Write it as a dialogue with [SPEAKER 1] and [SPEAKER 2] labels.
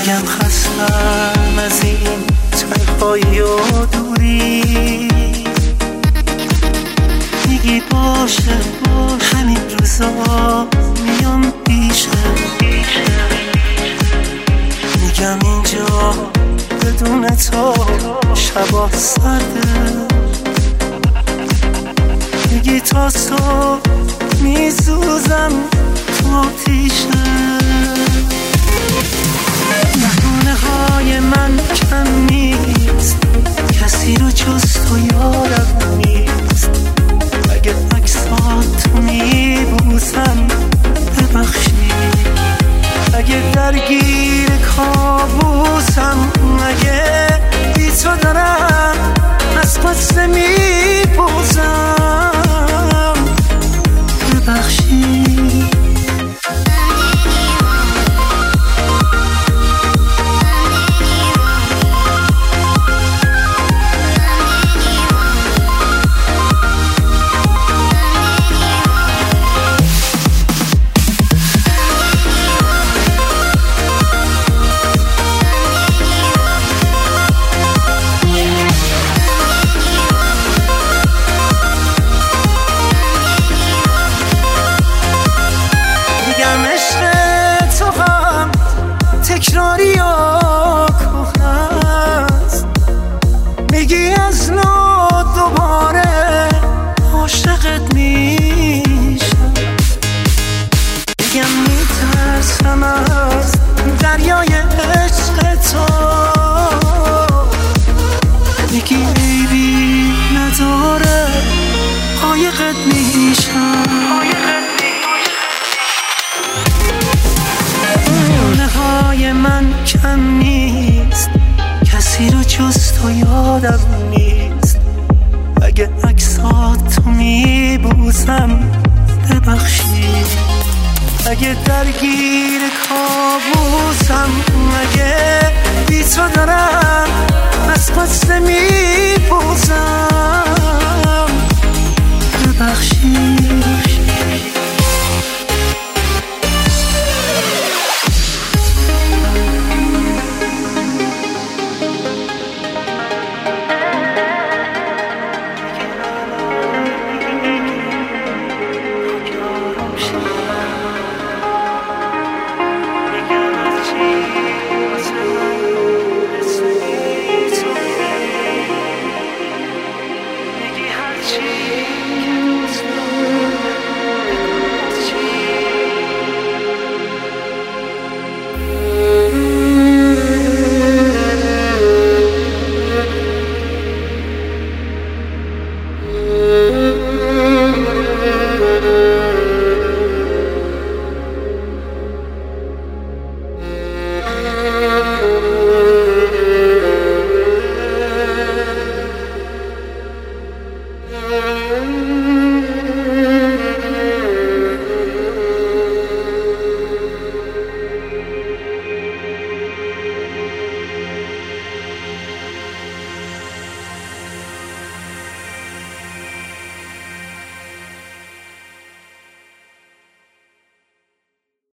[SPEAKER 1] میگم خستم از این تنهایی و دوری، میگی باشه همین روزا میام پیشه، میگم اینجا بدون تو شبا سرده، میگی تا صبح میسوزم تو آتیشه. بهانه های من کم نیست، کسی رو جز تو یادم نیست، اگه عکسات میبوسم ببخشی، اگه درگیر کابوسم، اگه بی تو دارم از قصه میپوزم ببخشی. تکراری و کهنه است، میگی از نو دوباره عاشقت میشم، میگم میترسم از دریای عشق تو، میگی عیبی نداره قایقت میشم. من کم نیست، کسی رو جز تو یادم نیست، اگه عکسات میبوسم ببخشی، اگه درگیر کابوسم، اگه بی تو دارم از قصه میپوزم ببخشی.